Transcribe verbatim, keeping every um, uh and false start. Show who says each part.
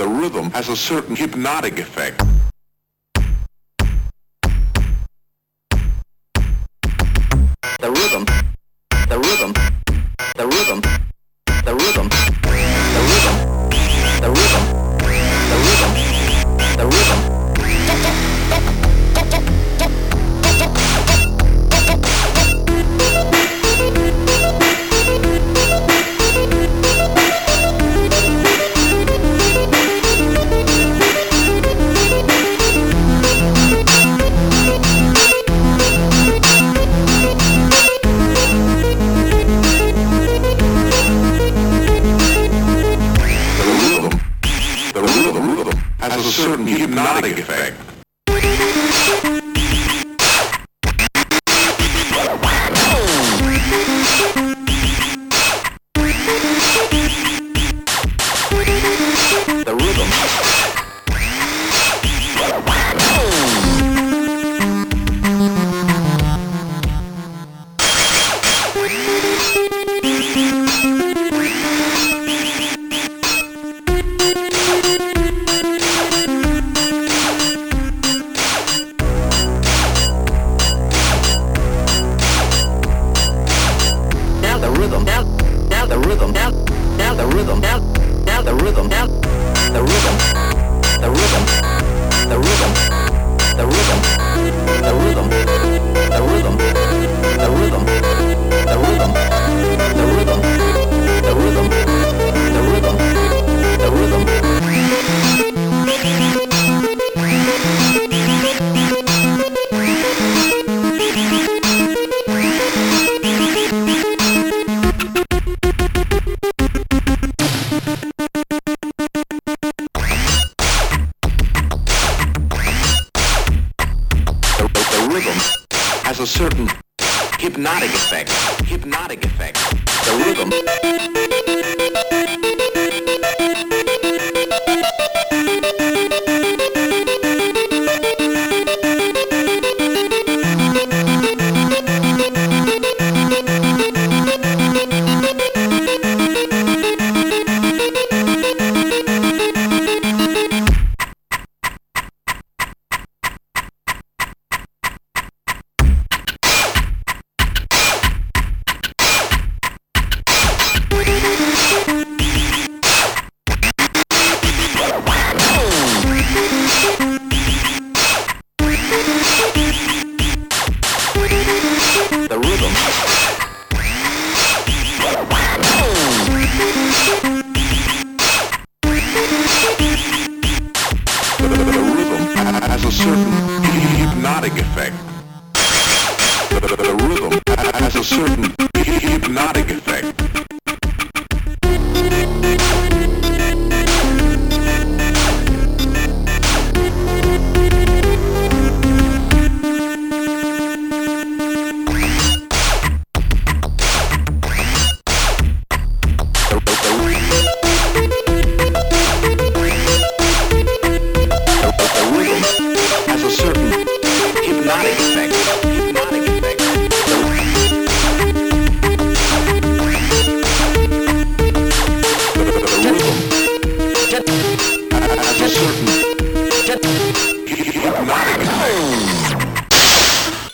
Speaker 1: The rhythm has a certain hypnotic effect.
Speaker 2: The rhythm, the rhythm, the rhythm, the rhythm, the rhythm, the rhythm, the rhythm, the rhythm.
Speaker 1: Has a certain hypnotic effect.
Speaker 2: The rhythm. Now the rhythm, now, now the rhythm, now, now the rhythm, now, now the rhythm, now, the rhythm, the rhythm, the rhythm, the rhythm, the rhythm, the rhythm, the rhythm, the rhythm, the rhythm, the rhythm, the rhythm, the rhythm.
Speaker 1: Has a certain hypnotic effect. Hypnotic effect.
Speaker 2: The rhythm. The rhythm.
Speaker 1: The rhythm has a certain hypnotic effect.